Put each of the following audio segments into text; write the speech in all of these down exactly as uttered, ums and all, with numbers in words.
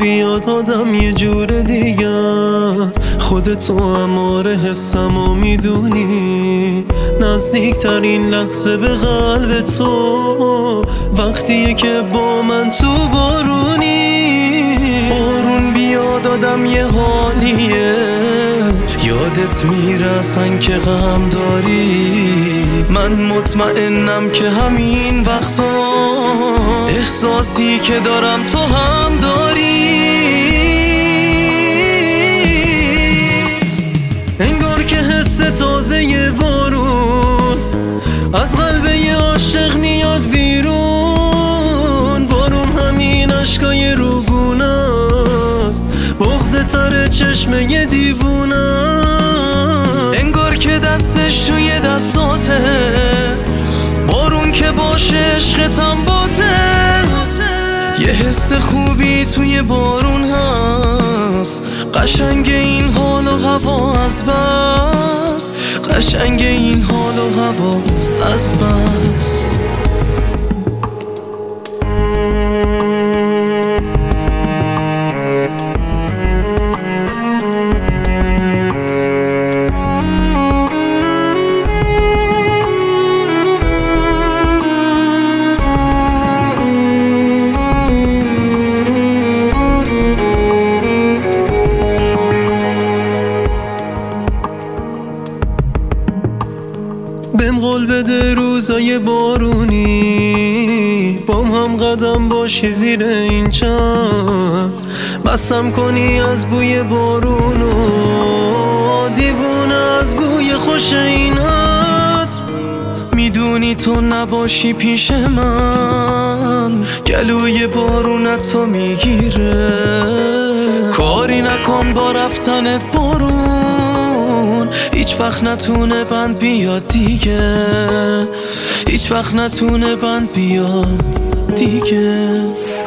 بیاد آدم یه جور دیگه است. خودتو اماره حسمو میدونی، نزدیکترین لحظه به قلب تو وقتیه که با من تو بارونی. بارون بیاد آدم یه حالیه، یادت میرسن که غم داری. من مطمئنم که همین وقتا احساسی که دارم تو هم داری. انگار که حس تازه بارون از قلب یه عاشق میاد بیرون. بارون همین عشقای روگونه است، بغض تر چشم یه دیوونه. انگار که دستش توی دستاته، بارون که باشه عشقتم باته. یه حس خوبی توی بارون هست، قشنگ این حال و هوا از بس، قشنگ این حال و هوا از بس. بهم قول بده روزای بارونی بام هم قدم باشی زیر این چتر، بسم کنی از بوی بارونو، دیوونه از بوی خوش این عطر. میدونی تو نباشی پیش من گلوی بارونتو میگیره. کاری نکن با رفتنت بارون، هیچ وقت نتونه بند بیاد دیگه، هیچ وقت نتونه بند بیاد دیگه.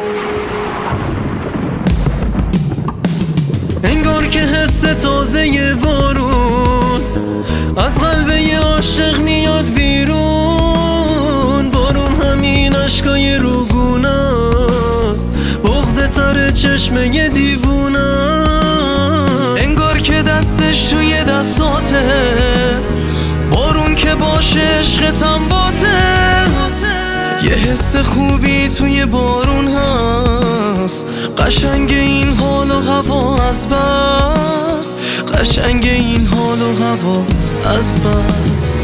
انگار که حس تازه بارون از قلب یه عاشق میاد بیرون. بارون همین عشقای روگونه است، بغض تر چشم یه دیوونه. انگار که دستش توی دستاته، بارون که باشه عشقتم باته. یه حس خوبی توی بارون هست، قشنگ این حال و هوا از بس، قشنگ این حال و هوا از بس.